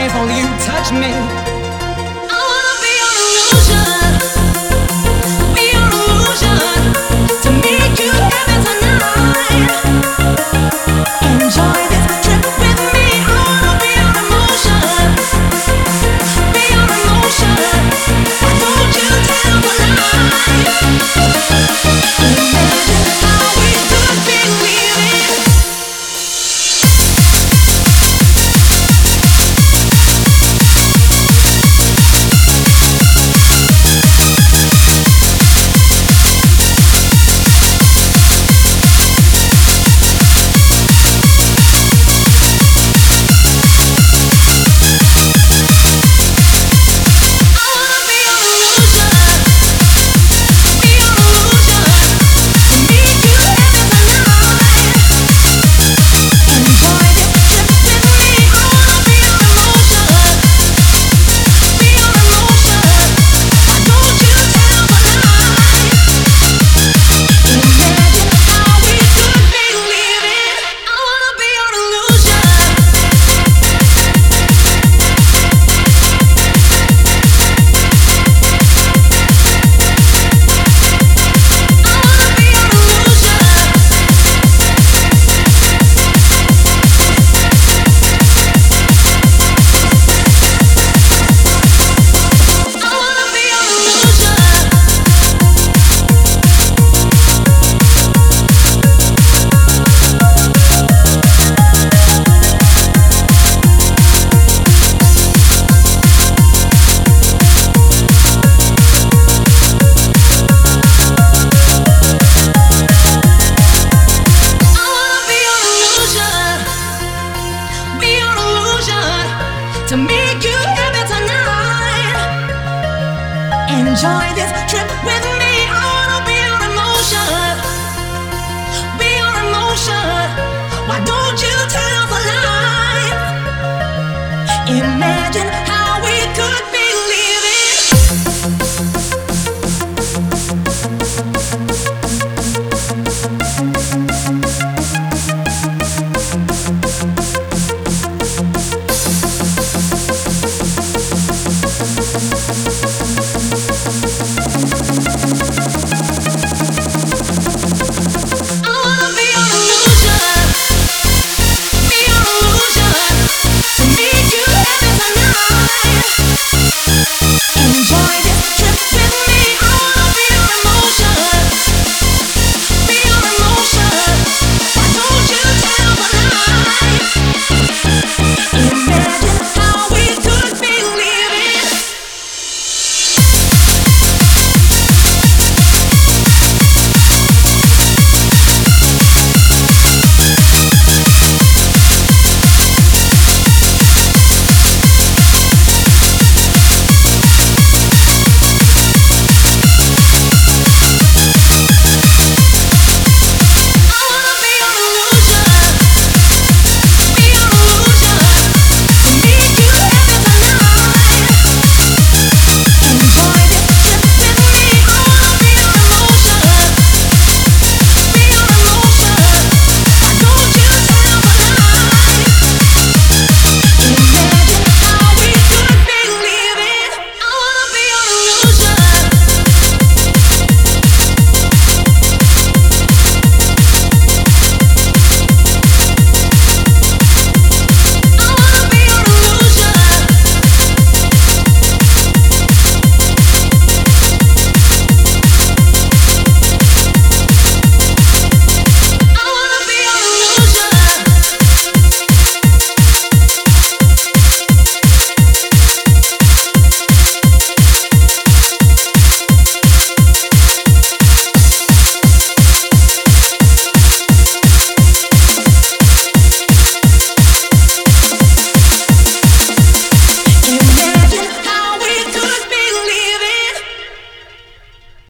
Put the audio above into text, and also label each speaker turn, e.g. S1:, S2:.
S1: if only you touch me.
S2: I wanna be your illusion, be your illusion, to make you happy tonight. Enjoy this trip with me. I wanna be your emotion, be your emotion. Why don't you tell the lie? Imagine how we could be living. To make you happy tonight. Enjoy this trip with me. I wanna be your emotion, be your emotion. Why don't you tell the lie? Imagine how we could be living.